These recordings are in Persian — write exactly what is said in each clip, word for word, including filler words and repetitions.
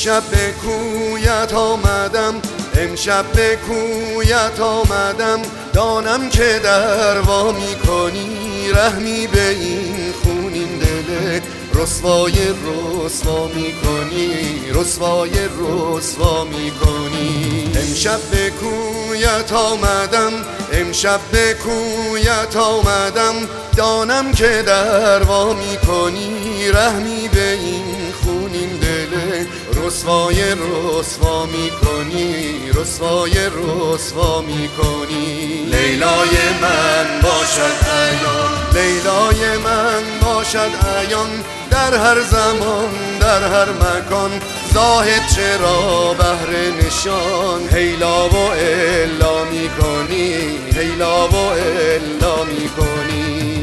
امشب به کویت آمدم، امشب به کویت آمدم، دانم که دروا میکنی، رحمی به این خونین دل رسوای رسوا میکنی، رسوای رسوا میکنی. امشب به کویت آمدم، امشب به کویت آمدم، دانم که دروا میکنی، رحمی به این خونین دل رسوای رسوا میکنی، رسوای رسوا میکنی. لیلای من باشد عیان، لیلای من باشد عیان، در هر زمان در هر مکان، زاهد چرا بهر نشان هیلا و الا میکنی، هیلا و الا میکنی.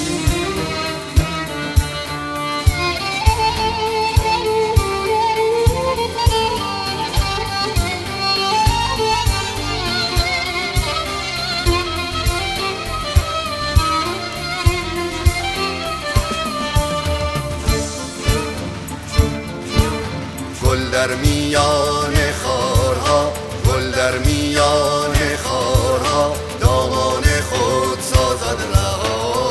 گل در میان خارها، گل در میان خارها، دامان خود سازد رها.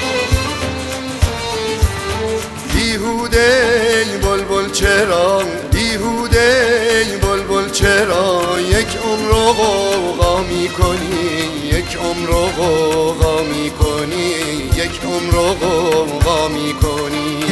بیهوده ای بلبل چرا، بیهوده ای بلبل چرا، یک عمر غوغا میکنی، یک عمر غوغا میکنی، یک عمر غوغا میکنی.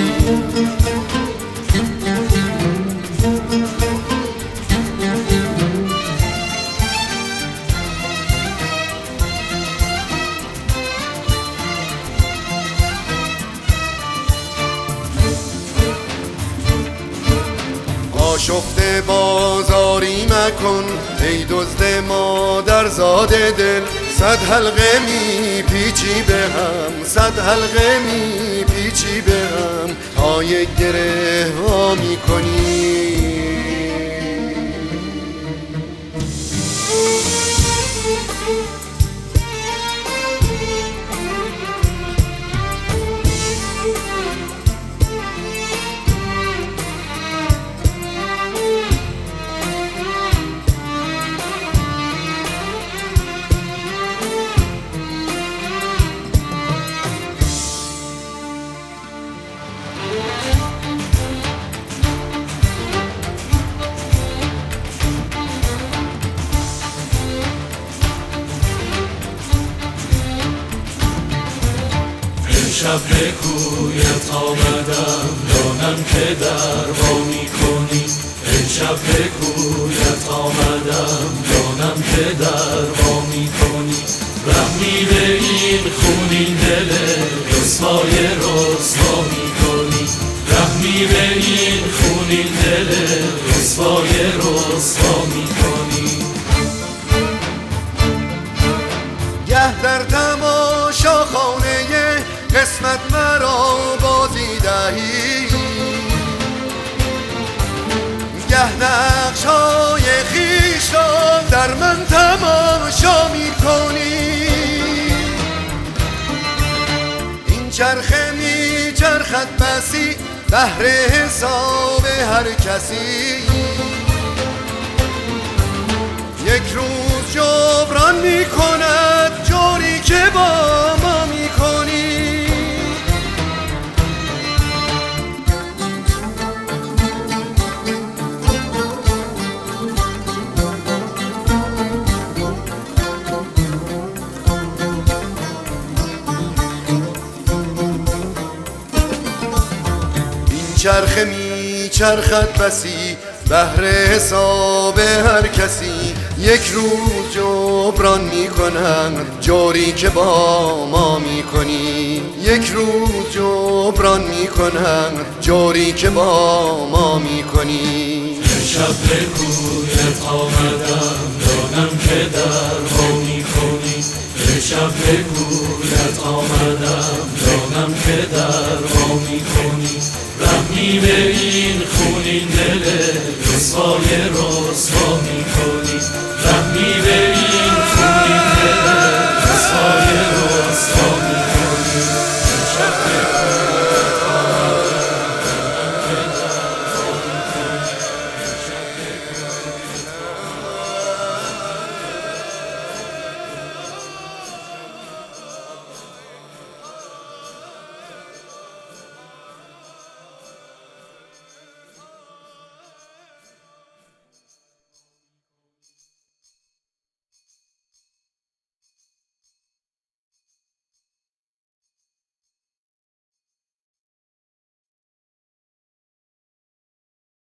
آشفته بازاری مکن ای دزد مادر زاده دل، صد حلقه می پیچی به هم، صد حلقه می پیچی به هم، تا یک گره وا می کنی. امشب به کویت آمدم، دانم که دروا میکنی. امشب به کویت آمدم، دانم که دروا میکنی. رحمی به این خونین دل رسوای رسوا میکنی، رحمی به این خونین دل رسوای رسوا میکنی. گه در تماشا خانه قسمت مرا بازی دهی، گه نقشای خویش را در من تماشا میکنی. این چرخه می چرخد بسی بهر حساب هر کسی، یک روز جبران میکند جوری که با ما میکنی. چرخه می چرخد بسی بهر حساب هر کسی، یک روز جبران می کنم جوری که با ما می کنی، یک روز جبران می کنم جوری که با ما می کنی. امشب به کویت آمدم، دانم که دروا میکنی. امشب به کویت آمدم، دانم که دروا میکنی. رحمی به این خونین دل رسوای رسوا میکنی.